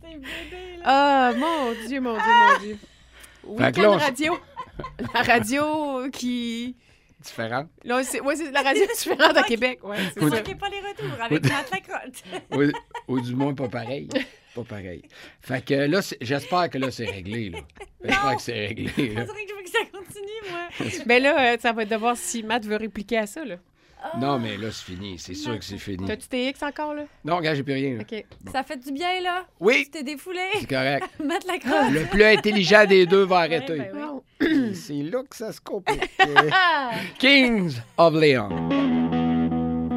des bébés, là. Ah, mon Dieu, mon Dieu, mon Dieu. Fait que Week-end là, radio. La radio qui... Différent. Là, c'est la radio différente à Québec. Ouais, c'est Vous ça. manquez pas les retours avec Matt Lacrotte. Ou du moins pas pareil. Pas pareil. Fait que là, j'espère que là, c'est réglé. Là. J'espère que c'est réglé. Là. On dirait que je veux que ça continue, moi. Mais là, ça va être de voir si Matt veut répliquer à ça, là. Non, mais là, c'est fini. C'est sûr que c'est fini. T'as-tu tes X encore, là? Non, regarde, j'ai plus rien. Là. OK. Ça fait du bien, là? Oui, Tu t'es défoulé? c'est correct. Matt Lacrotte. Le plus intelligent des deux va arrêter. ben oui. Bon. C'est là que ça se complique. Kings of Leon.